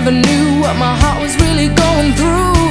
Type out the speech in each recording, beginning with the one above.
never knew what my heart was really going through.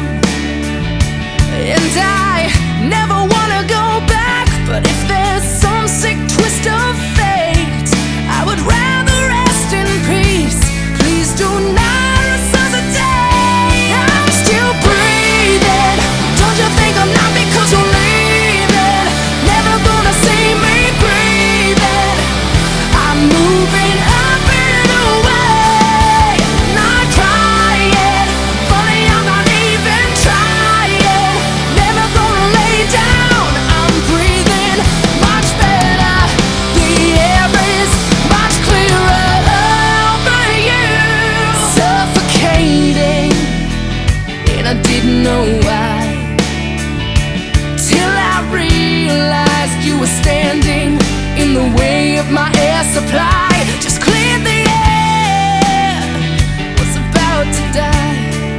And I never wanna go back, but if there's some sick twist of fate, I would rather rest in peace. Please do not resuscitate. I'm still breathing. Don't you think I'm not because you're leaving? Never gonna see me breathing. I'm moving up and away, not crying. Funny, I'm not even trying. Never gonna lay down. I'm breathing much better. The air is much clearer over you. Suffocating, and I didn't know why, till I realized you were standing in the way of my air supply. Just cleared the air, was about to die.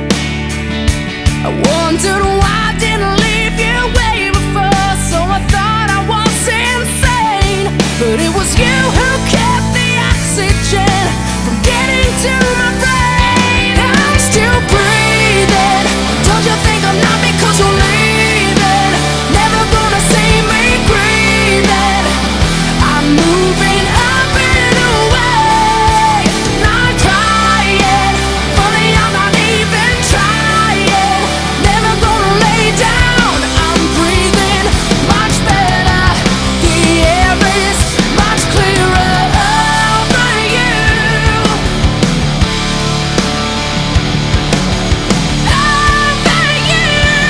I wondered why I didn't leave you way before, so I thought I was insane. But it was you who kept the oxygen from getting to my brain. I'm still breathing. Don't you think I'm not because you're leaving? Never gonna see me breathing. I'm moving up and away, not crying. Funny, I'm not even trying. Never gonna lay down. I'm breathing much better. The air is much clearer over you. Over you.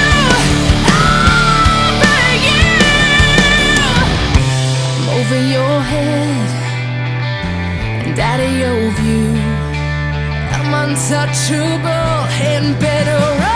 Over you. I'm over your head and out of your view. I'm untouchable and better